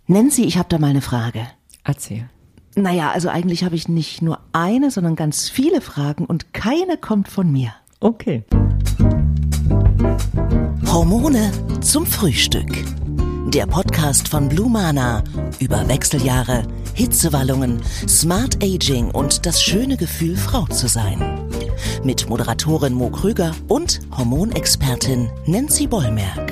Nancy, ich habe da mal eine Frage. Erzähl. Naja, also eigentlich habe ich nicht nur eine, sondern ganz viele Fragen und keine kommt von mir. Okay. Hormone zum Frühstück. Der Podcast von Blue Mana über Wechseljahre, Hitzewallungen, Smart Aging und das schöne Gefühl, Frau zu sein. Mit Moderatorin Mo Krüger und Hormonexpertin Nancy Bollmerk.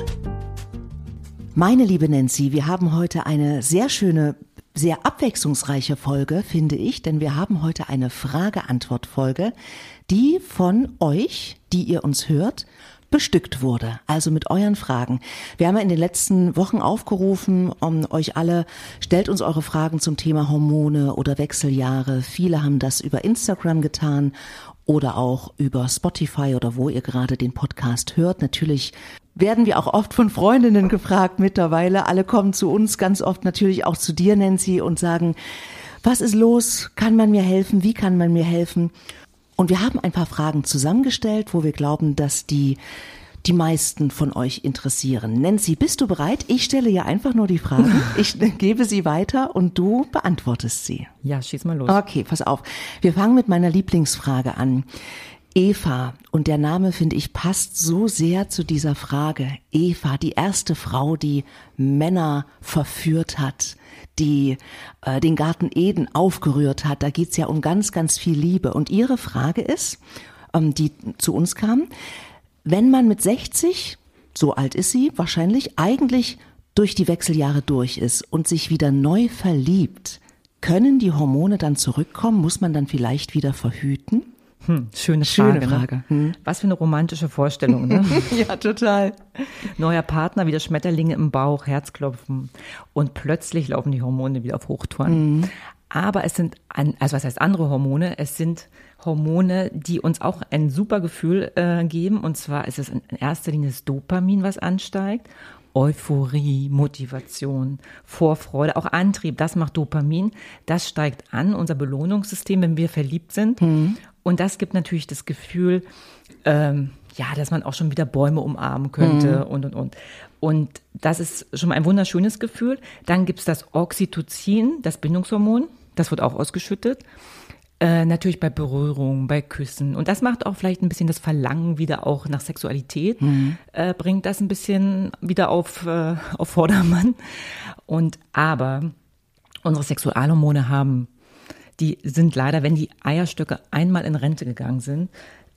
Meine liebe Nancy, wir haben heute eine sehr schöne, sehr abwechslungsreiche Folge, finde ich, denn wir haben heute eine Frage-Antwort-Folge, die von euch, die ihr uns hört, bestückt wurde, also mit euren Fragen. Wir haben ja in den letzten Wochen aufgerufen, euch alle, stellt uns eure Fragen zum Thema Hormone oder Wechseljahre. Viele haben das über Instagram getan oder auch über Spotify oder wo ihr gerade den Podcast hört. Natürlich werden wir auch oft von Freundinnen gefragt mittlerweile. Alle kommen zu uns, ganz oft natürlich auch zu dir, Nancy, und sagen, was ist los? Kann man mir helfen? Wie kann man mir helfen? Und wir haben ein paar Fragen zusammengestellt, wo wir glauben, dass die meisten von euch interessieren. Nancy, bist du bereit? Ich stelle ja einfach nur die Fragen. Ich gebe sie weiter und du beantwortest sie. Ja, schieß mal los. Okay, pass auf. Wir fangen mit meiner Lieblingsfrage an. Eva, und der Name, finde ich, passt so sehr zu dieser Frage. Eva, die erste Frau, die Männer verführt hat, die den Garten Eden aufgerührt hat. Da geht's ja um ganz, ganz viel Liebe. Und ihre Frage ist, die zu uns kam, wenn man mit 60, so alt ist sie wahrscheinlich, eigentlich durch die Wechseljahre durch ist und sich wieder neu verliebt, können die Hormone dann zurückkommen? Muss man dann vielleicht wieder verhüten? Schöne Frage. Ne? Was für eine romantische Vorstellung, ne? Ja, total. Neuer Partner, wieder Schmetterlinge im Bauch, Herzklopfen und plötzlich laufen die Hormone wieder auf Hochtouren. Aber es sind, also was heißt andere Hormone? Es sind Hormone, die uns auch ein super Gefühl geben. Und zwar ist es in erster Linie das Dopamin, was ansteigt. Euphorie, Motivation, Vorfreude, auch Antrieb, das macht Dopamin. Das steigt an, unser Belohnungssystem, wenn wir verliebt sind. Und das gibt natürlich das Gefühl, dass man auch schon wieder Bäume umarmen könnte und. Und das ist schon mal ein wunderschönes Gefühl. Dann gibt's das Oxytocin, das Bindungshormon, das wird auch ausgeschüttet. Natürlich bei Berührung, bei Küssen. Und das macht auch vielleicht ein bisschen das Verlangen wieder auch nach Sexualität, bringt das ein bisschen wieder auf Vordermann. Aber unsere Sexualhormone die sind leider, wenn die Eierstöcke einmal in Rente gegangen sind,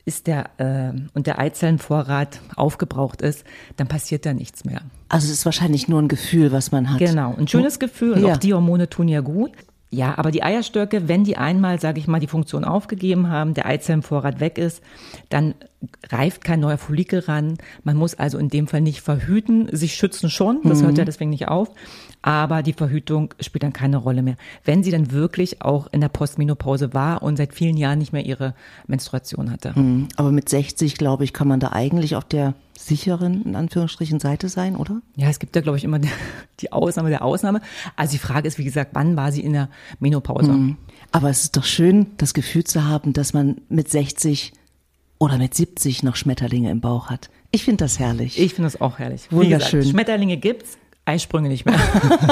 und der Eizellenvorrat aufgebraucht ist, dann passiert da nichts mehr. Also es ist wahrscheinlich nur ein Gefühl, was man hat. Genau, ein schönes Gefühl und auch die Hormone tun ja gut. Ja, aber die Eierstöcke, wenn die einmal, sage ich mal, die Funktion aufgegeben haben, der Eizellenvorrat weg ist, dann reift kein neuer Follikel ran. Man muss also in dem Fall nicht verhüten, sich schützen schon, das hört ja deswegen nicht auf, aber die Verhütung spielt dann keine Rolle mehr. Wenn sie dann wirklich auch in der Postmenopause war und seit vielen Jahren nicht mehr ihre Menstruation hatte. Aber mit 60, glaube ich, kann man da eigentlich auf der sicheren, in Anführungsstrichen, Seite sein, oder? Ja, es gibt da, glaube ich, immer die Ausnahme der Ausnahme. Also die Frage ist, wie gesagt, wann war sie in der Menopause? Aber es ist doch schön, das Gefühl zu haben, dass man mit 60 oder mit 70 noch Schmetterlinge im Bauch hat. Ich finde das herrlich. Ich finde das auch herrlich. Wunderschön. Wie gesagt, Schmetterlinge gibt's, Eisprünge nicht mehr.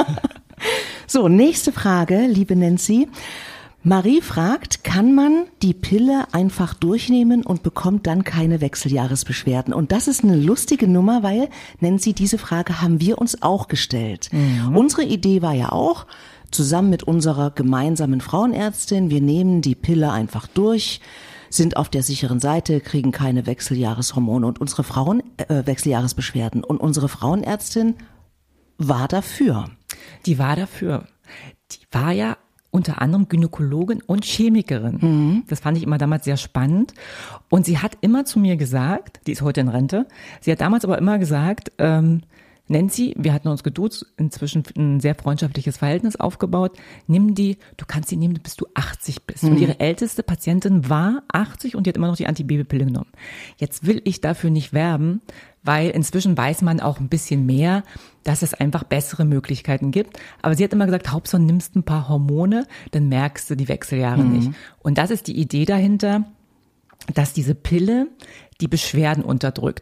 So, nächste Frage, liebe Nancy. Marie fragt, kann man die Pille einfach durchnehmen und bekommt dann keine Wechseljahresbeschwerden? Und das ist eine lustige Nummer, weil, Nancy, diese Frage haben wir uns auch gestellt. Unsere Idee war ja auch, zusammen mit unserer gemeinsamen Frauenärztin, wir nehmen die Pille einfach durch, sind auf der sicheren Seite, kriegen keine Wechseljahreshormone und unsere Wechseljahresbeschwerden. Und unsere Frauenärztin war dafür. Die war dafür. Die war ja unter anderem Gynäkologin und Chemikerin. Das fand ich immer damals sehr spannend. Und sie hat immer zu mir gesagt, die ist heute in Rente, sie hat damals aber immer gesagt, Nancy, wir hatten uns geduzt, inzwischen ein sehr freundschaftliches Verhältnis aufgebaut, du kannst sie nehmen, bis du 80 bist. Und ihre älteste Patientin war 80 und die hat immer noch die Antibabypille genommen. Jetzt will ich dafür nicht werben, weil inzwischen weiß man auch ein bisschen mehr, dass es einfach bessere Möglichkeiten gibt. Aber sie hat immer gesagt, Hauptsache nimmst ein paar Hormone, dann merkst du die Wechseljahre nicht. Und das ist die Idee dahinter, dass diese Pille die Beschwerden unterdrückt.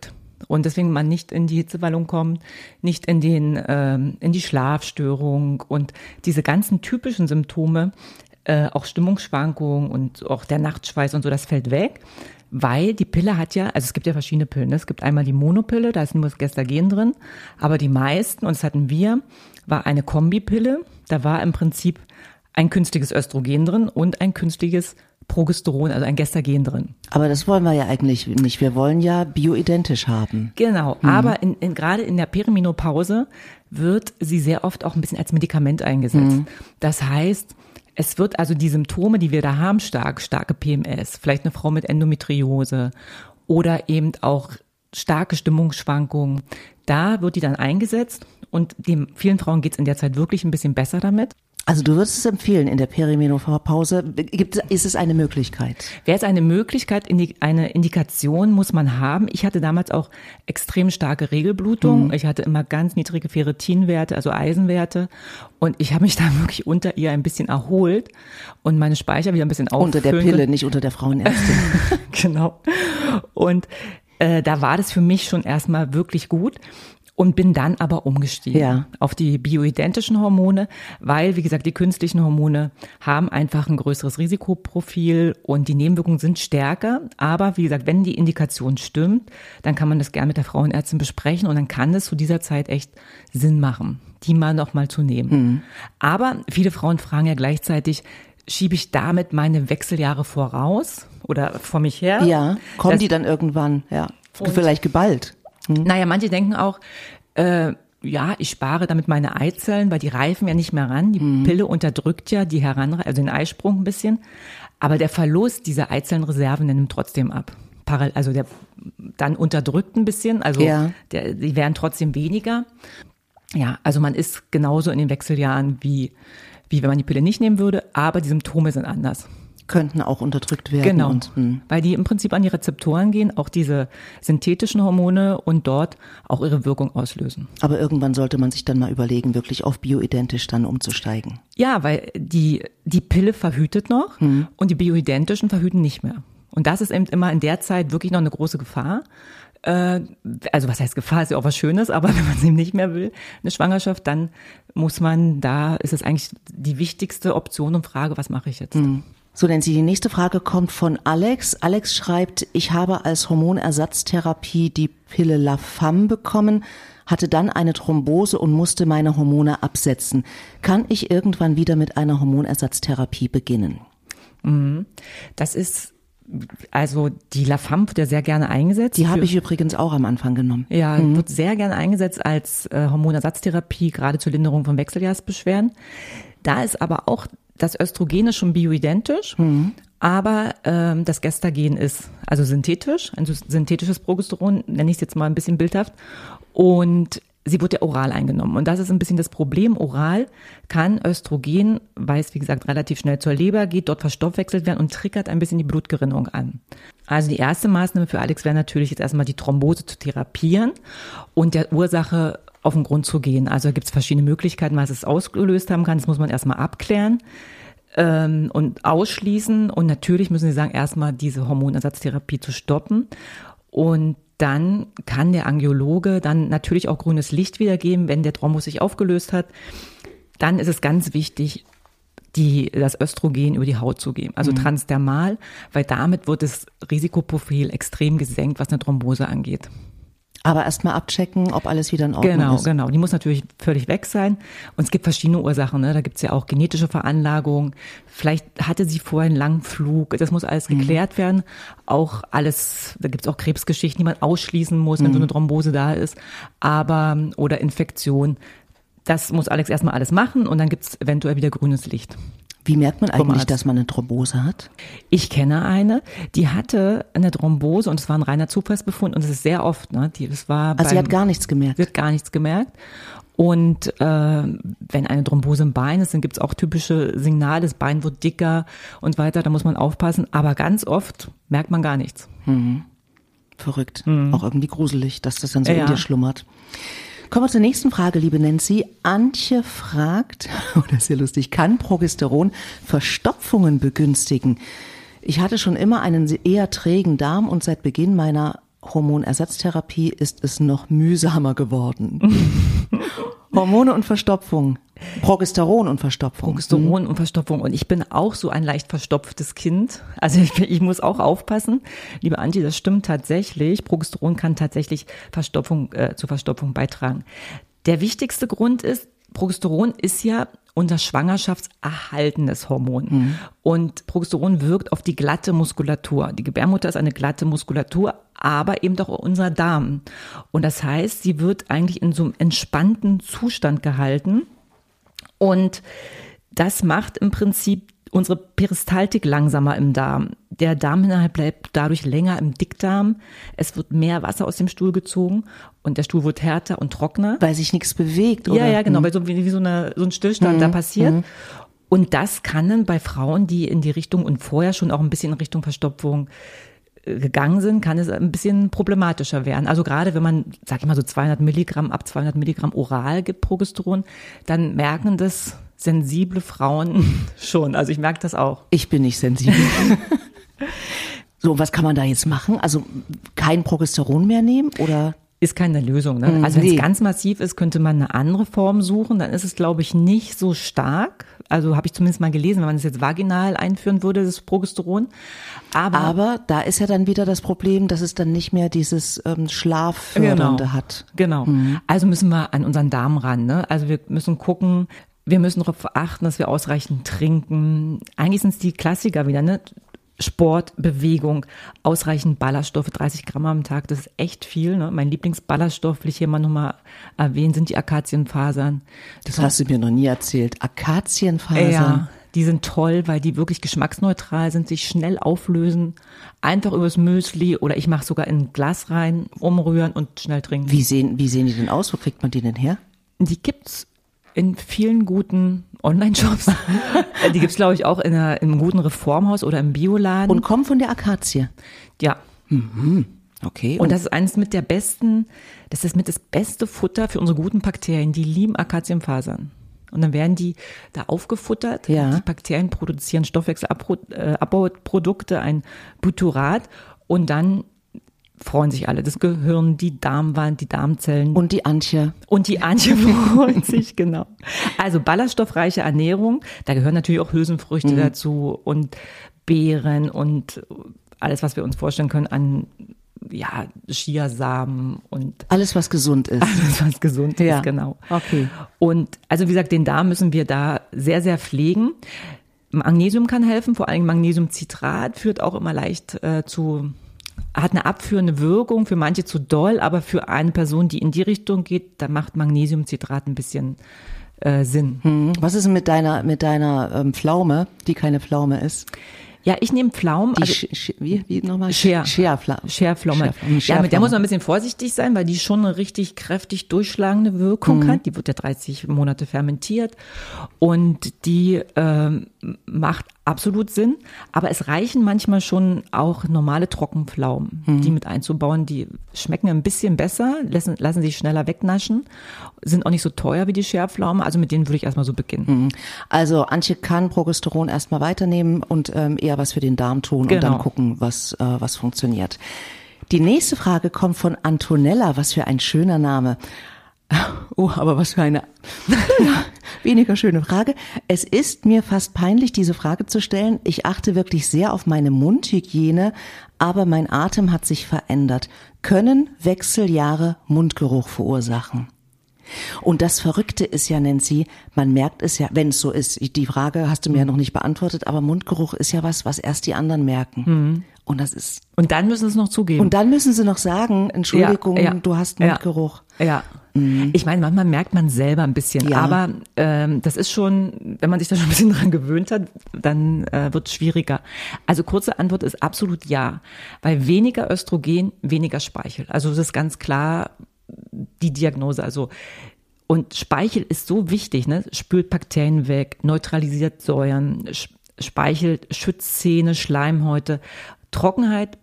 Und deswegen man nicht in die Hitzewallung kommt, nicht in die Schlafstörung und diese ganzen typischen Symptome, auch Stimmungsschwankungen und auch der Nachtschweiß und so, das fällt weg. Weil die Pille hat ja, also es gibt ja verschiedene Pillen. Es gibt einmal die Monopille, da ist nur das Gestagen drin. Aber die meisten, und das hatten wir, war eine Kombipille. Da war im Prinzip ein künstliches Östrogen drin und ein künstliches Progesteron, also ein Gestagen drin. Aber das wollen wir ja eigentlich nicht. Wir wollen ja bioidentisch haben. Genau, aber gerade in der Perimenopause wird sie sehr oft auch ein bisschen als Medikament eingesetzt. Das heißt, es wird also die Symptome, die wir da haben, starke PMS, vielleicht eine Frau mit Endometriose oder eben auch starke Stimmungsschwankungen, da wird die dann eingesetzt und vielen Frauen geht es in der Zeit wirklich ein bisschen besser damit. Also du würdest es empfehlen, in der Perimenopause, ist es eine Möglichkeit? Wäre es eine Möglichkeit, eine Indikation muss man haben. Ich hatte damals auch extrem starke Regelblutung. Ich hatte immer ganz niedrige Ferritinwerte, also Eisenwerte. Und ich habe mich da wirklich unter ihr ein bisschen erholt und meine Speicher wieder ein bisschen auffüllen. Unter der Pille, nicht unter der Frauenärztin. Genau. Und da war das für mich schon erstmal wirklich gut. Und bin dann aber umgestiegen auf die bioidentischen Hormone, weil, wie gesagt, die künstlichen Hormone haben einfach ein größeres Risikoprofil und die Nebenwirkungen sind stärker. Aber wie gesagt, wenn die Indikation stimmt, dann kann man das gerne mit der Frauenärztin besprechen und dann kann es zu dieser Zeit echt Sinn machen, die mal noch mal zu nehmen. Aber viele Frauen fragen ja gleichzeitig, schiebe ich damit meine Wechseljahre voraus oder vor mich her? Ja, kommen die dann irgendwann, vielleicht geballt? Naja, manche denken auch, ich spare damit meine Eizellen, weil die reifen ja nicht mehr ran. Die Pille unterdrückt ja die also den Eisprung ein bisschen. Aber der Verlust dieser Eizellenreserven nimmt trotzdem ab. Also der dann unterdrückt ein bisschen, also die werden trotzdem weniger. Ja, also man ist genauso in den Wechseljahren wie wenn man die Pille nicht nehmen würde, aber die Symptome sind anders. Könnten auch unterdrückt werden. Genau, weil die im Prinzip an die Rezeptoren gehen, auch diese synthetischen Hormone und dort auch ihre Wirkung auslösen. Aber irgendwann sollte man sich dann mal überlegen, wirklich auf bioidentisch dann umzusteigen. Ja, weil die Pille verhütet noch und die bioidentischen verhüten nicht mehr. Und das ist eben immer in der Zeit wirklich noch eine große Gefahr. Also was heißt Gefahr, ist ja auch was Schönes, aber wenn man es eben nicht mehr will, eine Schwangerschaft, dann ist es eigentlich die wichtigste Option und Frage, was mache ich jetzt? So, Nancy, die nächste Frage kommt von Alex. Alex schreibt, ich habe als Hormonersatztherapie die Pille La Femme bekommen, hatte dann eine Thrombose und musste meine Hormone absetzen. Kann ich irgendwann wieder mit einer Hormonersatztherapie beginnen? Das ist, also die La Femme wird ja sehr gerne eingesetzt. Die habe ich übrigens auch am Anfang genommen. Ja, wird sehr gerne eingesetzt als Hormonersatztherapie, gerade zur Linderung von Wechseljahrsbeschwerden. Da ist aber auch das Östrogen ist schon bioidentisch, aber das Gestagen ist also synthetisch, ein synthetisches Progesteron, nenne ich es jetzt mal ein bisschen bildhaft, und sie wird ja oral eingenommen. Und das ist ein bisschen das Problem. Oral kann Östrogen, weil es wie gesagt relativ schnell zur Leber geht, dort verstoffwechselt werden und triggert ein bisschen die Blutgerinnung an. Also die erste Maßnahme für Alex wäre natürlich jetzt erstmal die Thrombose zu therapieren und der Ursache auf den Grund zu gehen. Also da gibt es verschiedene Möglichkeiten, was es ausgelöst haben kann. Das muss man erstmal abklären und ausschließen. Und natürlich müssen Sie sagen, erstmal diese Hormonersatztherapie zu stoppen. Und dann kann der Angiologe dann natürlich auch grünes Licht wiedergeben, wenn der Thrombus sich aufgelöst hat. Dann ist es ganz wichtig, das Östrogen über die Haut zu geben, also transdermal, weil damit wird das Risikoprofil extrem gesenkt, was eine Thrombose angeht. Aber erstmal abchecken, ob alles wieder in Ordnung ist. Genau. Die muss natürlich völlig weg sein. Und es gibt verschiedene Ursachen. Ne? Da gibt es ja auch genetische Veranlagungen. Vielleicht hatte sie vorher einen langen Flug. Das muss alles geklärt werden. Auch alles, da gibt es auch Krebsgeschichten, die man ausschließen muss, wenn so eine Thrombose da ist. Oder Infektion. Das muss Alex erstmal alles machen und dann gibt es eventuell wieder grünes Licht. Wie merkt man eigentlich, dass man eine Thrombose hat? Ich kenne eine, die hatte eine Thrombose und es war ein reiner Zufallsbefund und es ist sehr oft. Ne? Sie hat gar nichts gemerkt? Sie hat gar nichts gemerkt. Und wenn eine Thrombose im Bein ist, dann gibt es auch typische Signale, das Bein wird dicker und weiter, da muss man aufpassen. Aber ganz oft merkt man gar nichts. Verrückt. Auch irgendwie gruselig, dass das dann so in dir schlummert. Kommen wir zur nächsten Frage, liebe Nancy. Antje fragt, das ist ja lustig, kann Progesteron Verstopfungen begünstigen? Ich hatte schon immer einen eher trägen Darm und seit Beginn meiner Hormonersatztherapie ist es noch mühsamer geworden. Hormone und Verstopfung. Progesteron und Verstopfung. Progesteron und Verstopfung. Und ich bin auch so ein leicht verstopftes Kind. Also ich muss auch aufpassen. Liebe Antje, das stimmt tatsächlich. Progesteron kann tatsächlich zur Verstopfung beitragen. Der wichtigste Grund ist, Progesteron ist ja unser schwangerschaftserhaltendes Hormon. Und Progesteron wirkt auf die glatte Muskulatur. Die Gebärmutter ist eine glatte Muskulatur, aber eben doch unser Darm. Und das heißt, sie wird eigentlich in so einem entspannten Zustand gehalten. Und das macht im Prinzip unsere Peristaltik langsamer im Darm. Der Darminhalt bleibt dadurch länger im Dickdarm. Es wird mehr Wasser aus dem Stuhl gezogen und der Stuhl wird härter und trockener. Weil sich nichts bewegt, oder? Ja, genau, weil so ein Stillstand da passiert. Und das kann dann bei Frauen, die in die Richtung und vorher schon auch ein bisschen in Richtung Verstopfung gegangen sind, kann es ein bisschen problematischer werden. Also gerade wenn man, sag ich mal, so 200 Milligramm oral gibt Progesteron, dann merken das sensible Frauen schon. Also ich merke das auch. Ich bin nicht sensibel. So, was kann man da jetzt machen? Also kein Progesteron mehr nehmen oder? Ist keine Lösung. Ne? Also wenn es ganz massiv ist, könnte man eine andere Form suchen. Dann ist es, glaube ich, nicht so stark. Also habe ich zumindest mal gelesen, wenn man es jetzt vaginal einführen würde, das Progesteron. Aber da ist ja dann wieder das Problem, dass es dann nicht mehr dieses Schlaffördernde hat. Genau. Also müssen wir an unseren Darm ran. Ne? Also wir müssen gucken, wir müssen darauf achten, dass wir ausreichend trinken. Eigentlich sind es die Klassiker wieder, ne? Sport, Bewegung, ausreichend Ballaststoffe, 30 Gramm am Tag, das ist echt viel. Ne? Mein Lieblingsballaststoff, will ich hier mal nochmal erwähnen, sind die Akazienfasern. Das hast du mir noch nie erzählt. Akazienfasern? Ja, die sind toll, weil die wirklich geschmacksneutral sind, sich schnell auflösen, einfach übers Müsli oder ich mache sogar in ein Glas rein, umrühren und schnell trinken. Wie sehen die denn aus? Wo kriegt man die denn her? Die gibt's in vielen guten Online-Shops. Die gibt's, glaube ich, auch im guten Reformhaus oder im Bioladen. Und kommen von der Akazie? Ja. Okay. Und das ist eines mit das beste Futter für unsere guten Bakterien. Die lieben Akazienfasern. Und dann werden die da aufgefuttert. Ja. Die Bakterien produzieren Stoffwechselabbauprodukte, ein Butyrat. Und dann freuen sich alle. Das Gehirn, die Darmwand, die Darmzellen. Und die Antje. Und die Antje freut sich, genau. Also ballaststoffreiche Ernährung. Da gehören natürlich auch Hülsenfrüchte dazu und Beeren und alles, was wir uns vorstellen können an Chiasamen und alles, was gesund ist. Alles, was gesund ist, genau. Okay. Und also wie gesagt, den Darm müssen wir da sehr, sehr pflegen. Magnesium kann helfen, vor allem Magnesiumcitrat führt auch immer leicht hat eine abführende Wirkung, für manche zu doll, aber für eine Person, die in die Richtung geht, da macht Magnesiumcitrat ein bisschen Sinn. Was ist denn mit deiner Pflaume, die keine Pflaume ist? Ja, ich nehme Pflaumen. Wie nochmal? Scherpflaume. Ja, mit der muss man ein bisschen vorsichtig sein, weil die schon eine richtig kräftig durchschlagende Wirkung hat. Die wird ja 30 Monate fermentiert und die macht absolut Sinn. Aber es reichen manchmal schon auch normale Trockenpflaumen, die mit einzubauen. Die schmecken ein bisschen besser, lassen sich schneller wegnaschen, sind auch nicht so teuer wie die Scherpflaume. Also mit denen würde ich erstmal so beginnen. Also Antje kann Progesteron erstmal weiternehmen und eher was für den Darm tun und dann gucken, was funktioniert. Die nächste Frage kommt von Antonella. Was für ein schöner Name. Oh, aber was für eine weniger schöne Frage. Es ist mir fast peinlich, diese Frage zu stellen. Ich achte wirklich sehr auf meine Mundhygiene, aber mein Atem hat sich verändert. Können Wechseljahre Mundgeruch verursachen? Und das Verrückte ist ja, Nancy, man merkt es ja, wenn es so ist, die Frage hast du mir ja noch nicht beantwortet, aber Mundgeruch ist ja was erst die anderen merken. Und das ist. Und dann müssen sie es noch zugeben. Und dann müssen sie noch sagen, Entschuldigung, du hast Mundgeruch. Ja. Ich meine, manchmal merkt man selber ein bisschen, aber das ist schon, wenn man sich da schon ein bisschen dran gewöhnt hat, dann wird es schwieriger. Also kurze Antwort ist absolut ja, weil weniger Östrogen, weniger Speichel. Also das ist ganz klar die Diagnose. Also und Speichel ist so wichtig, ne? Spült Bakterien weg, neutralisiert Säuren, Speichel schützt Zähne, Schleimhäute. Trockenheit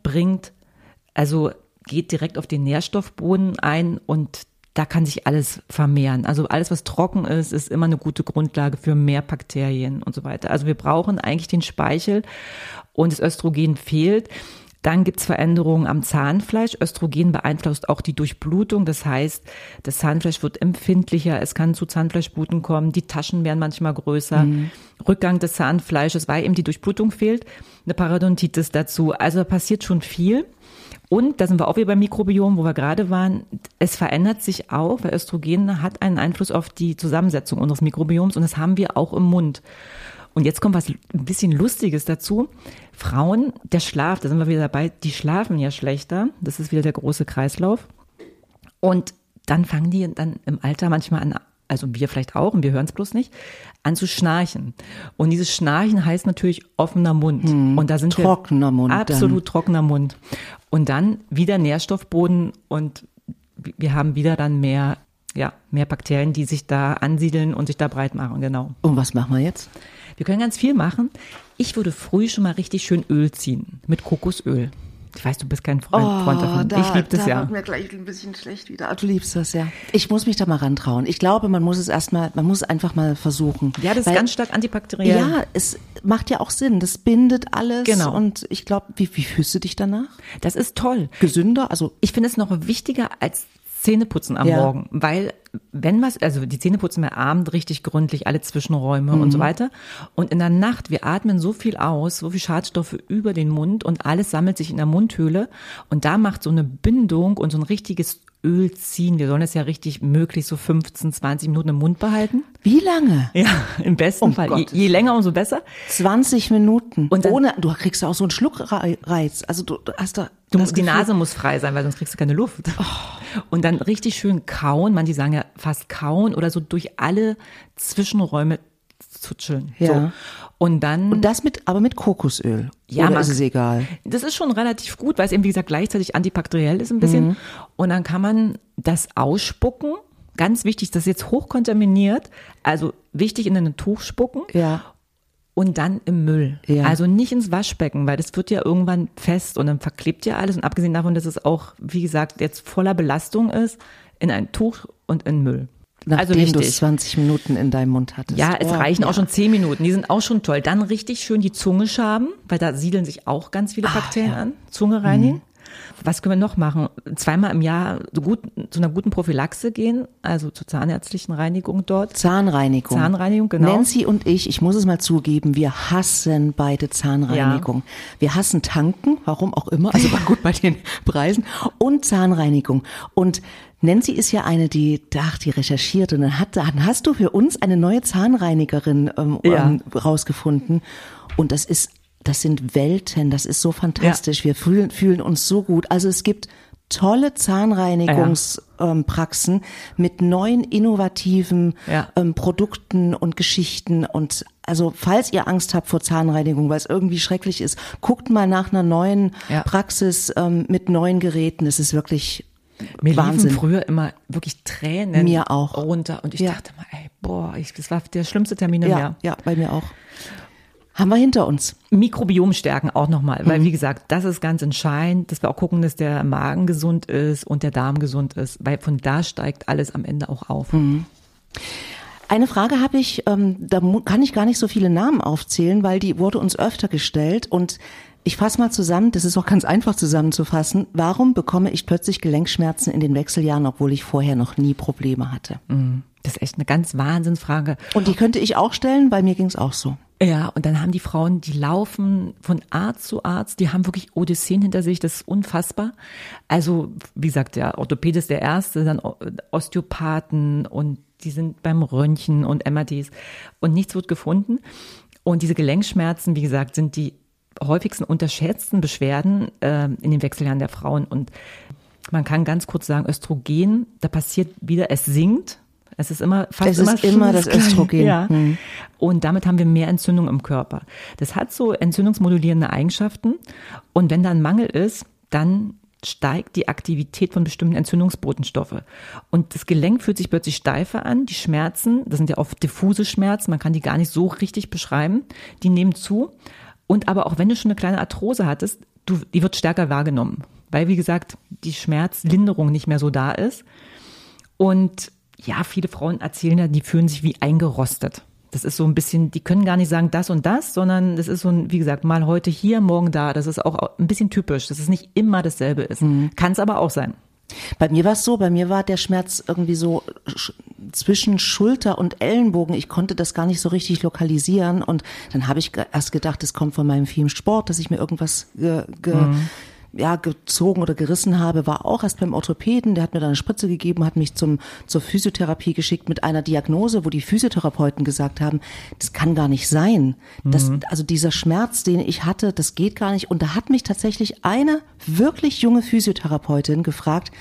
geht direkt auf den Nährstoffboden ein und da kann sich alles vermehren. Also alles, was trocken ist, ist immer eine gute Grundlage für mehr Bakterien und so weiter. Also wir brauchen eigentlich den Speichel und das Östrogen fehlt. Dann gibt's Veränderungen am Zahnfleisch. Östrogen beeinflusst auch die Durchblutung. Das heißt, das Zahnfleisch wird empfindlicher. Es kann zu Zahnfleischbluten kommen. Die Taschen werden manchmal größer. Rückgang des Zahnfleisches, weil eben die Durchblutung fehlt. Eine Parodontitis dazu. Also da passiert schon viel. Und da sind wir auch wieder beim Mikrobiom, wo wir gerade waren. Es verändert sich auch, weil Östrogen hat einen Einfluss auf die Zusammensetzung unseres Mikrobioms. Und das haben wir auch im Mund. Und jetzt kommt was ein bisschen Lustiges dazu. Frauen, der Schlaf, da sind wir wieder dabei, die schlafen ja schlechter. Das ist wieder der große Kreislauf. Und dann fangen die dann im Alter manchmal an, also wir vielleicht auch, und wir hören es bloß nicht, an zu schnarchen. Und dieses Schnarchen heißt natürlich offener Mund. Und da sind trockener Mund. Absolut trockener Mund. Und dann wieder Nährstoffboden und wir haben wieder dann mehr Bakterien, die sich da ansiedeln und sich da breit machen, genau. Und was machen wir jetzt? Wir können ganz viel machen. Ich würde früh schon mal richtig schön Öl ziehen mit Kokosöl. Ich weiß, du bist kein Freund davon. Ich liebe das ja. Da wird mir gleich ein bisschen schlecht wieder. Du liebst das, ja. Ich muss mich da mal rantrauen. Ich glaube, man muss es einfach mal versuchen. Ja, das ist ganz stark antibakteriell. Ja, es macht ja auch Sinn. Das bindet alles. Genau. Und ich glaube, wie fühlst du dich danach? Das ist toll. Gesünder? Also ich finde es noch wichtiger als Zähneputzen am Morgen, weil also die Zähne putzen wir abend richtig gründlich, alle Zwischenräume und so weiter. Und in der Nacht, wir atmen so viel aus, so viel Schadstoffe über den Mund und alles sammelt sich in der Mundhöhle. Und da macht so eine Bindung und so ein richtiges Öl ziehen. Wir sollen es ja richtig möglichst so 15, 20 Minuten im Mund behalten. Wie lange? Ja, im besten Fall. Je länger, umso besser. 20 Minuten. Und dann, du kriegst ja auch so einen Schluckreiz. Also du hast da. Die Nase muss frei sein, weil sonst kriegst du keine Luft. Oh. Und dann richtig schön kauen. Manche sagen ja fast kauen oder so durch alle Zwischenräume zutscheln. Ja. So. Und das aber mit Kokosöl. Ja, oder ist es egal? Das ist schon relativ gut, weil es eben, wie gesagt, gleichzeitig antibakteriell ist ein bisschen. Und dann kann man das ausspucken. Ganz wichtig, das ist jetzt hochkontaminiert. Also wichtig in ein Tuch spucken. Ja. Und dann im Müll. Ja. Also nicht ins Waschbecken, weil das wird ja irgendwann fest und dann verklebt ja alles. Und abgesehen davon, dass es auch, wie gesagt, jetzt voller Belastung ist, in ein Tuch und in Müll. Nachdem du 20 Minuten in deinem Mund hattest. Ja, es reichen auch schon 10 Minuten. Die sind auch schon toll. Dann richtig schön die Zunge schaben, weil da siedeln sich auch ganz viele Bakterien an. Zunge reinigen. Was können wir noch machen? 2-mal im Jahr zu einer guten Prophylaxe gehen, also zur zahnärztlichen Reinigung dort. Zahnreinigung, genau. Nancy und ich muss es mal zugeben, wir hassen beide Zahnreinigung. Ja. Wir hassen Tanken, warum auch immer, also war gut bei den Preisen, und Zahnreinigung. Und Nancy ist ja eine, die recherchiert und dann hast du für uns eine neue Zahnreinigerin rausgefunden und das sind Welten, das ist so fantastisch. Ja. Wir fühlen uns so gut. Also es gibt tolle Zahnreinigungspraxen mit neuen, innovativen Produkten und Geschichten. Und also falls ihr Angst habt vor Zahnreinigung, weil es irgendwie schrecklich ist, guckt mal nach einer neuen Praxis mit neuen Geräten. Es ist wirklich Mir Wahnsinn. Liefen früher immer wirklich Tränen mir auch runter. Und ich dachte mal, das war der schlimmste Termin im Jahr. Ja, bei mir auch. Haben wir hinter uns. Mikrobiom stärken auch nochmal, weil wie gesagt, das ist ganz entscheidend, dass wir auch gucken, dass der Magen gesund ist und der Darm gesund ist, weil von da steigt alles am Ende auch auf. Eine Frage habe ich, da kann ich gar nicht so viele Namen aufzählen, weil die wurde uns öfter gestellt und ich fasse mal zusammen, das ist auch ganz einfach zusammenzufassen. Warum bekomme ich plötzlich Gelenkschmerzen in den Wechseljahren, obwohl ich vorher noch nie Probleme hatte? Das ist echt eine ganz Wahnsinnsfrage. Und die könnte ich auch stellen, weil mir ging es auch so. Ja, und dann haben die Frauen, die laufen von Arzt zu Arzt, die haben wirklich Odysseen hinter sich, das ist unfassbar. Also, wie gesagt, der Orthopäde ist der Erste, dann Osteopathen und die sind beim Röntgen und MRTs und nichts wird gefunden. Und diese Gelenkschmerzen, wie gesagt, sind die häufigsten unterschätzten Beschwerden in den Wechseljahren der Frauen. Und man kann ganz kurz sagen, Östrogen, da passiert wieder, es sinkt. Es ist immer das Östrogen. Ja. Und damit haben wir mehr Entzündung im Körper. Das hat so entzündungsmodulierende Eigenschaften. Und wenn da ein Mangel ist, dann steigt die Aktivität von bestimmten Entzündungsbotenstoffe. Und das Gelenk fühlt sich plötzlich steifer an. Die Schmerzen, das sind ja oft diffuse Schmerzen, man kann die gar nicht so richtig beschreiben, die nehmen zu. Und aber auch wenn du schon eine kleine Arthrose hattest, die wird stärker wahrgenommen. Weil, wie gesagt, die Schmerzlinderung nicht mehr so da ist. Und ja, viele Frauen erzählen ja, die fühlen sich wie eingerostet. Das ist so ein bisschen, die können gar nicht sagen das und das, sondern das ist so ein, wie gesagt, mal heute hier, morgen da. Das ist auch ein bisschen typisch, dass es nicht immer dasselbe ist. Kann es aber auch sein. Bei mir war es so, bei mir war der Schmerz irgendwie so zwischen Schulter und Ellenbogen. Ich konnte das gar nicht so richtig lokalisieren und dann habe ich erst gedacht, es kommt von meinem vielen Sport, dass ich mir irgendwas gezogen oder gerissen habe, war auch erst beim Orthopäden, der hat mir dann eine Spritze gegeben, hat mich zur Physiotherapie geschickt mit einer Diagnose, wo die Physiotherapeuten gesagt haben, das kann gar nicht sein. Also dieser Schmerz, den ich hatte, das geht gar nicht. Und da hat mich tatsächlich eine wirklich junge Physiotherapeutin gefragt,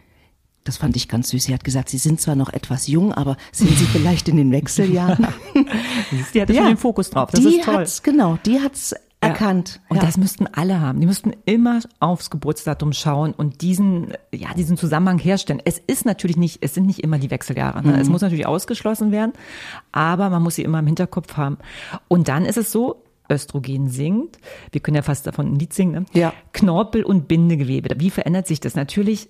das fand ich ganz süß, sie hat gesagt, Sie sind zwar noch etwas jung, aber sind Sie vielleicht in den Wechseljahren? Die hatte schon den Fokus drauf, das ist toll. Die hat's erkannt. Und das müssten alle haben. Die müssten immer aufs Geburtsdatum schauen und diesen Zusammenhang herstellen. Es sind nicht immer die Wechseljahre. Ne? Es muss natürlich ausgeschlossen werden, aber man muss sie immer im Hinterkopf haben. Und dann ist es so, Östrogen sinkt. Wir können ja fast davon ein Lied singen. Ne? Ja. Knorpel- und Bindegewebe. Wie verändert sich das? Natürlich,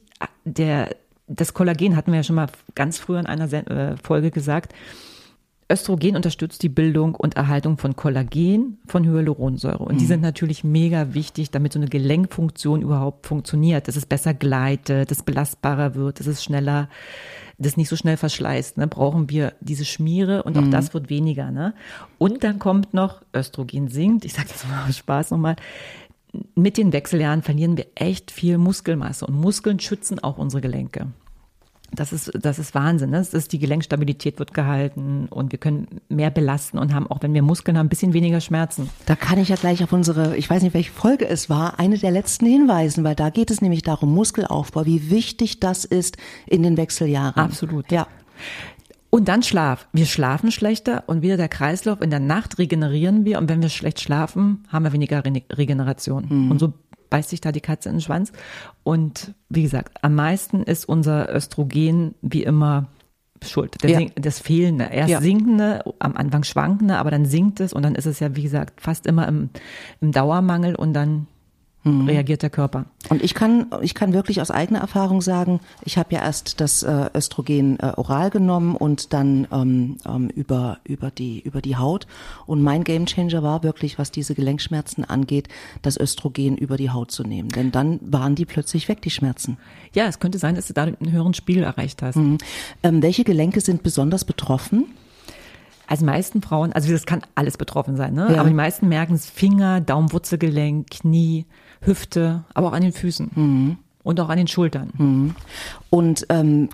das Kollagen hatten wir ja schon mal ganz früher in einer Folge gesagt. Östrogen unterstützt die Bildung und Erhaltung von Kollagen, von Hyaluronsäure. Und die sind natürlich mega wichtig, damit so eine Gelenkfunktion überhaupt funktioniert, dass es besser gleitet, dass es belastbarer wird, dass es schneller, dass nicht so schnell verschleißt. Ne? Brauchen wir diese Schmiere und auch das wird weniger. Ne? Und dann kommt noch, Östrogen sinkt, ich sage das mal aus Spaß nochmal, mit den Wechseljahren verlieren wir echt viel Muskelmasse und Muskeln schützen auch unsere Gelenke. Das ist Wahnsinn. Ne? Die Gelenkstabilität wird gehalten und wir können mehr belasten und haben, auch wenn wir Muskeln haben, ein bisschen weniger Schmerzen. Da kann ich ja gleich auf ich weiß nicht, welche Folge es war, eine der letzten hinweisen, weil da geht es nämlich darum, Muskelaufbau, wie wichtig das ist in den Wechseljahren. Absolut. Ja. Und dann Schlaf. Wir schlafen schlechter und wieder der Kreislauf. In der Nacht regenerieren wir und wenn wir schlecht schlafen, haben wir weniger Regeneration. Und so beißt sich da die Katze in den Schwanz. Und wie gesagt, am meisten ist unser Östrogen wie immer schuld. Das Fehlende. Erst sinkende, am Anfang schwankende, aber dann sinkt es und dann ist es ja, wie gesagt, fast immer im Dauermangel und dann reagiert der Körper. Und ich kann wirklich aus eigener Erfahrung sagen, ich habe ja erst das Östrogen oral genommen und dann über die Haut. Und mein Gamechanger war wirklich, was diese Gelenkschmerzen angeht, das Östrogen über die Haut zu nehmen. Denn dann waren die plötzlich weg, die Schmerzen. Ja, es könnte sein, dass du da einen höheren Spiegel erreicht hast. Welche Gelenke sind besonders betroffen? Also meisten Frauen, also das kann alles betroffen sein, ne? Ja. Aber die meisten merken es Finger, Daumenwurzelgelenk, Knie, Hüfte, aber auch an den Füßen und auch an den Schultern. Und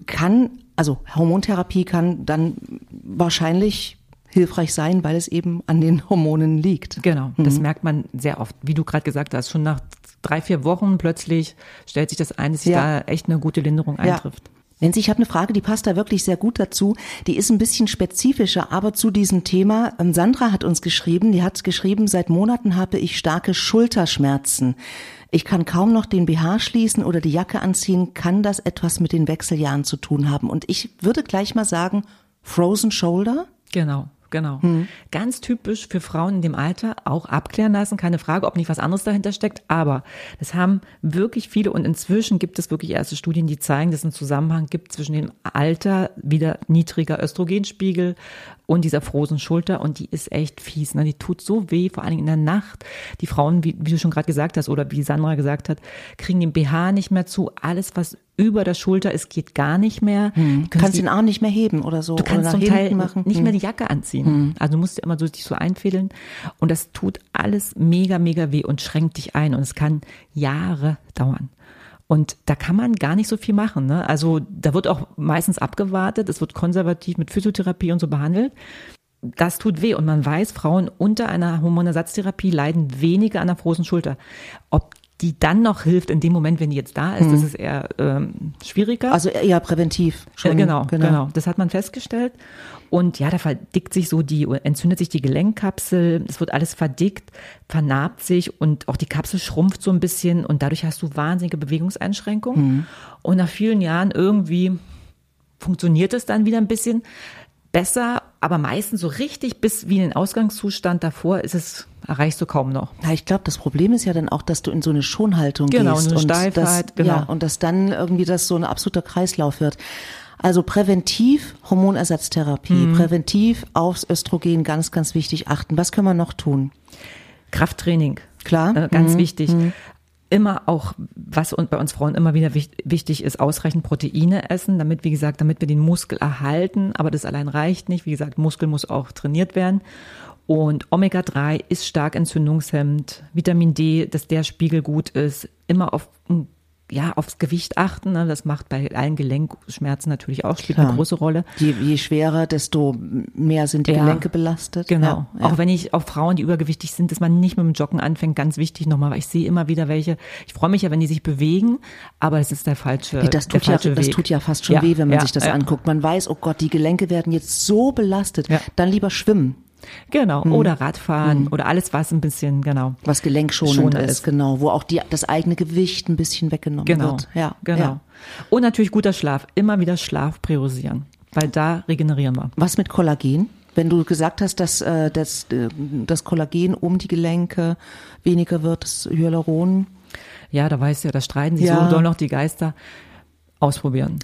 Hormontherapie kann dann wahrscheinlich hilfreich sein, weil es eben an den Hormonen liegt. Genau, das merkt man sehr oft. Wie du gerade gesagt hast, schon nach 3-4 Wochen plötzlich stellt sich das ein, dass da echt eine gute Linderung eintrifft. Nancy, ich habe eine Frage, die passt da wirklich sehr gut dazu. Die ist ein bisschen spezifischer, aber zu diesem Thema. Sandra hat uns geschrieben, seit Monaten habe ich starke Schulterschmerzen. Ich kann kaum noch den BH schließen oder die Jacke anziehen. Kann das etwas mit den Wechseljahren zu tun haben? Und ich würde gleich mal sagen, Frozen Shoulder? Genau. Ganz typisch für Frauen in dem Alter, auch abklären lassen, keine Frage, ob nicht was anderes dahinter steckt, aber das haben wirklich viele und inzwischen gibt es wirklich erste Studien, die zeigen, dass es einen Zusammenhang gibt zwischen dem Alter, wieder niedriger Östrogenspiegel und dieser Frozen Schulter und die ist echt fies, ne? Die tut so weh, vor allen Dingen in der Nacht. Die Frauen, wie du schon gerade gesagt hast oder wie Sandra gesagt hat, kriegen den BH nicht mehr zu, alles was über der Schulter ist, geht gar nicht mehr. Du kannst den Arm nicht mehr heben oder so. Du kannst zum Teil nicht mehr die Jacke anziehen. Also du musst immer dich so einfädeln. Und das tut alles mega, mega weh und schränkt dich ein. Und es kann Jahre dauern. Und da kann man gar nicht so viel machen. Ne? Also da wird auch meistens abgewartet. Es wird konservativ mit Physiotherapie und so behandelt. Das tut weh. Und man weiß, Frauen unter einer Hormonersatztherapie leiden weniger an der Frozen Schulter. Ob die dann noch hilft in dem Moment, wenn die jetzt da ist, das ist eher schwieriger. Also eher präventiv. Schon. Genau. Das hat man festgestellt. Und ja, da entzündet sich die Gelenkkapsel, es wird alles verdickt, vernarbt sich und auch die Kapsel schrumpft so ein bisschen und dadurch hast du wahnsinnige Bewegungseinschränkungen. Und nach vielen Jahren irgendwie funktioniert es dann wieder ein bisschen besser, aber meistens so richtig bis wie in den Ausgangszustand davor erreichst du kaum noch. Ja, ich glaube, das Problem ist ja dann auch, dass du in so eine Schonhaltung gehst. Genau, eine Steifheit. Und dass dann irgendwie das so ein absoluter Kreislauf wird. Also präventiv Hormonersatztherapie, präventiv aufs Östrogen ganz, ganz wichtig achten. Was können wir noch tun? Krafttraining. Klar. Ganz wichtig. Immer auch, was bei uns Frauen immer wieder wichtig ist, ausreichend Proteine essen, damit wir den Muskel erhalten. Aber das allein reicht nicht. Wie gesagt, Muskel muss auch trainiert werden. Und Omega-3 ist stark entzündungshemmend. Vitamin D, dass der Spiegel gut ist. Immer aufs Gewicht achten. Ne? Das macht bei allen Gelenkschmerzen natürlich auch, spielt eine große Rolle. Je schwerer, desto mehr sind die Gelenke belastet. Genau. Ja. Auch wenn auch Frauen, die übergewichtig sind, dass man nicht mit dem Joggen anfängt, ganz wichtig nochmal, weil ich sehe immer wieder welche, ich freue mich ja, wenn die sich bewegen, aber es ist der falsche Weg. Das tut ja fast schon weh, wenn man sich das anguckt. Man weiß, oh Gott, die Gelenke werden jetzt so belastet. Ja. Dann lieber schwimmen. Genau, oder Radfahren oder alles, was ein bisschen, was gelenkschonend ist, genau, wo auch das eigene Gewicht ein bisschen weggenommen wird. Ja, genau. Ja. Und natürlich guter Schlaf, immer wieder Schlaf priorisieren, weil da regenerieren wir. Was mit Kollagen? Wenn du gesagt hast, dass das Kollagen um die Gelenke weniger wird, das Hyaluron. Ja, da weißt du ja, da streiten sich so doll noch die Geister. Ausprobieren.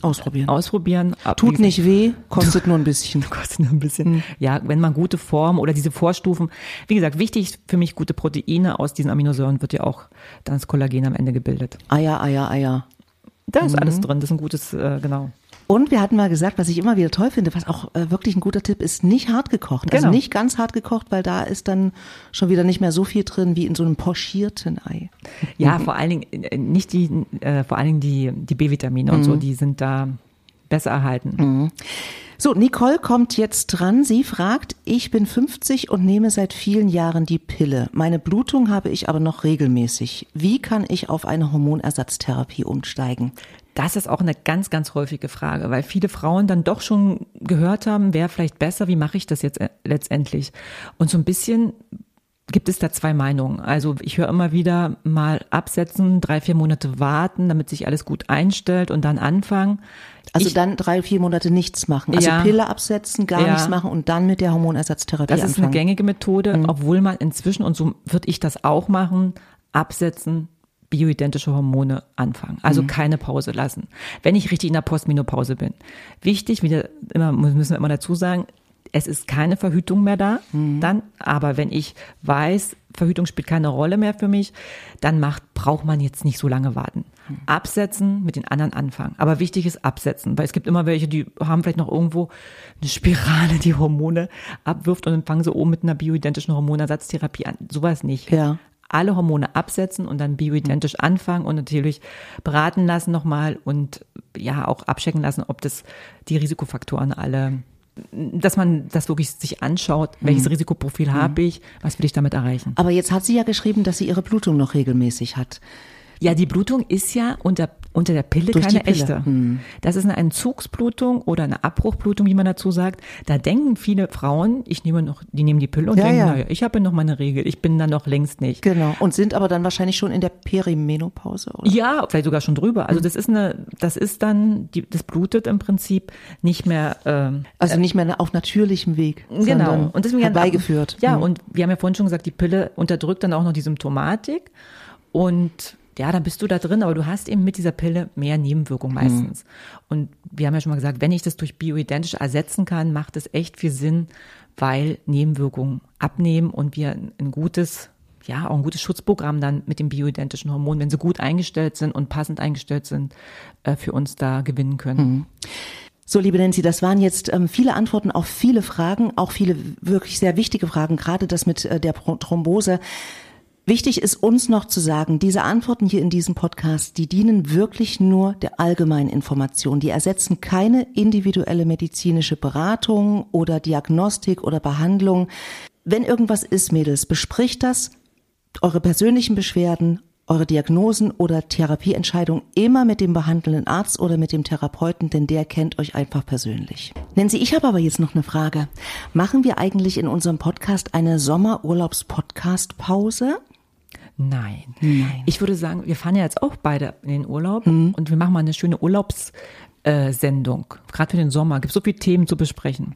Tut nicht weh, kostet nur ein bisschen. Ja, wenn man gute Form oder diese Vorstufen, wie gesagt, wichtig für mich gute Proteine, aus diesen Aminosäuren wird ja auch dann das Kollagen am Ende gebildet. Eier. Da ist alles drin, das ist ein gutes, genau. Und wir hatten mal gesagt, was ich immer wieder toll finde, was auch wirklich ein guter Tipp ist, nicht hart gekocht. Also nicht ganz hart gekocht, weil da ist dann schon wieder nicht mehr so viel drin wie in so einem pochierten Ei. Ja, vor allen Dingen die B-Vitamine und so, die sind da besser erhalten. So, Nicole kommt jetzt dran. Sie fragt, ich bin 50 und nehme seit vielen Jahren die Pille. Meine Blutung habe ich aber noch regelmäßig. Wie kann ich auf eine Hormonersatztherapie umsteigen? Das ist auch eine ganz, ganz häufige Frage, weil viele Frauen dann doch schon gehört haben, wäre vielleicht besser, wie mache ich das jetzt letztendlich? Und so ein bisschen gibt es da zwei Meinungen. Also ich höre immer wieder mal absetzen, 3-4 Monate warten, damit sich alles gut einstellt und dann anfangen. Also dann 3-4 Monate nichts machen. Also Pille absetzen, gar nichts machen und dann mit der Hormonersatztherapie anfangen. Das ist eine gängige Methode, obwohl man inzwischen, und so würde ich das auch machen, absetzen, bioidentische Hormone anfangen. Also keine Pause lassen. Wenn ich richtig in der Postmenopause bin. Wichtig, müssen wir immer dazu sagen, es ist keine Verhütung mehr da, dann, aber wenn ich weiß, Verhütung spielt keine Rolle mehr für mich, dann braucht man jetzt nicht so lange warten. Absetzen, mit den anderen anfangen. Aber wichtig ist absetzen, weil es gibt immer welche, die haben vielleicht noch irgendwo eine Spirale, die Hormone abwirft und dann fangen sie oben mit einer bioidentischen Hormonersatztherapie an. Sowas nicht. Ja. Alle Hormone absetzen und dann bioidentisch anfangen und natürlich beraten lassen nochmal und auch abchecken lassen, ob die Risikofaktoren alle, dass man das wirklich sich anschaut, welches Risikoprofil habe ich, was will ich damit erreichen. Aber jetzt hat sie ja geschrieben, dass sie ihre Blutung noch regelmäßig hat. Ja, die Blutung ist ja unter der Pille keine echte. Das ist eine Entzugsblutung oder eine Abbruchblutung, wie man dazu sagt. Da denken viele Frauen, die nehmen die Pille und denken, naja, ich habe ja noch meine Regel, ich bin dann noch längst nicht. Genau. Und sind aber dann wahrscheinlich schon in der Perimenopause, oder? Ja, vielleicht sogar schon drüber. Also das blutet im Prinzip nicht mehr. Also nicht mehr auf natürlichem Weg. Genau. Und deswegen herbeigeführt. Ja, und wir haben ja vorhin schon gesagt, die Pille unterdrückt dann auch noch die Symptomatik und ja, dann bist du da drin, aber du hast eben mit dieser Pille mehr Nebenwirkungen meistens. Und wir haben ja schon mal gesagt, wenn ich das durch bioidentisch ersetzen kann, macht es echt viel Sinn, weil Nebenwirkungen abnehmen und wir ein gutes Schutzprogramm dann mit dem bioidentischen Hormon, wenn sie gut eingestellt sind und passend eingestellt sind, für uns da gewinnen können. So, liebe Nancy, das waren jetzt viele Antworten auf viele Fragen, auch viele wirklich sehr wichtige Fragen, gerade das mit der Thrombose. Wichtig ist uns noch zu sagen, diese Antworten hier in diesem Podcast, die dienen wirklich nur der allgemeinen Information. Die ersetzen keine individuelle medizinische Beratung oder Diagnostik oder Behandlung. Wenn irgendwas ist, Mädels, bespricht das, eure persönlichen Beschwerden, eure Diagnosen oder Therapieentscheidungen immer mit dem behandelnden Arzt oder mit dem Therapeuten, denn der kennt euch einfach persönlich. Nancy, ich habe aber jetzt noch eine Frage. Machen wir eigentlich in unserem Podcast eine Sommerurlaubs-Podcast-Pause? Nein. Ich würde sagen, wir fahren ja jetzt auch beide in den Urlaub und wir machen mal eine schöne Urlaubssendung. Gerade für den Sommer. Gibt es so viele Themen zu besprechen.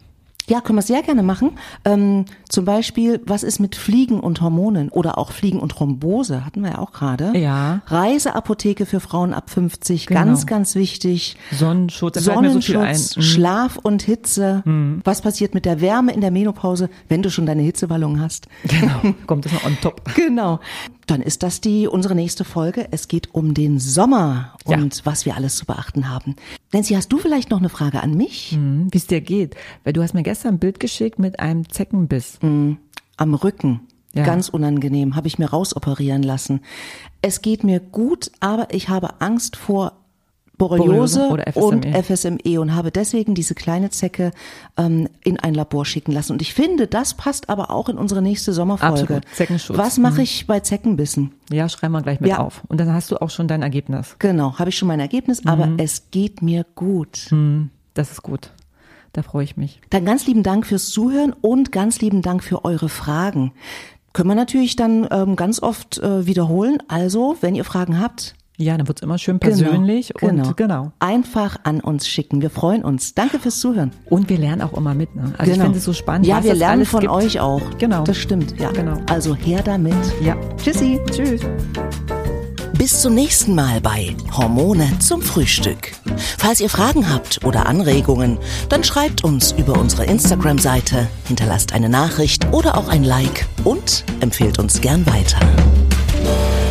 Ja, können wir sehr gerne machen. Zum Beispiel, was ist mit Fliegen und Hormonen oder auch Fliegen und Thrombose, hatten wir ja auch gerade. Ja. Reiseapotheke für Frauen ab 50, Genau. ganz, ganz wichtig. Sonnenschutz, da fällt mir so viel ein. Schlaf und Hitze. Was passiert mit der Wärme in der Menopause, wenn du schon deine Hitzewallungen hast? Genau, kommt das noch on top. Genau. Dann ist das unsere nächste Folge. Es geht um den Sommer und was wir alles zu beachten haben. Nancy, hast du vielleicht noch eine Frage an mich? Wie es dir geht. Weil du hast mir gestern ein Bild geschickt mit einem Zeckenbiss. Am Rücken. Ja. Ganz unangenehm. Habe ich mir rausoperieren lassen. Es geht mir gut, aber ich habe Angst vor Borreliose oder FSME. und FSME und habe deswegen diese kleine Zecke in ein Labor schicken lassen. Und ich finde, das passt aber auch in unsere nächste Sommerfolge. Absolut. Zeckenschutz. Was mache ich bei Zeckenbissen? Ja, schreiben wir gleich mit Ja. auf. Und dann hast du auch schon dein Ergebnis. Genau, habe ich schon mein Ergebnis, aber es geht mir gut. Das ist gut. Da freue ich mich. Dann ganz lieben Dank fürs Zuhören und ganz lieben Dank für eure Fragen. Können wir natürlich dann ganz oft wiederholen. Also, wenn ihr Fragen habt, Ja, dann wird's immer schön persönlich und genau. Einfach an uns schicken. Wir freuen uns. Danke fürs Zuhören. Und wir lernen auch immer mit. Ne? Also ich finde es so spannend. Ja, was wir das lernen alles von gibt. euch auch. Genau. Das stimmt, ja. Genau. Also her damit. Ja. Tschüssi. Tschüss. Bis zum nächsten Mal bei Hormone zum Frühstück. Falls ihr Fragen habt oder Anregungen, dann schreibt uns über unsere Instagram-Seite, hinterlasst eine Nachricht oder auch ein Like und empfehlt uns gern weiter.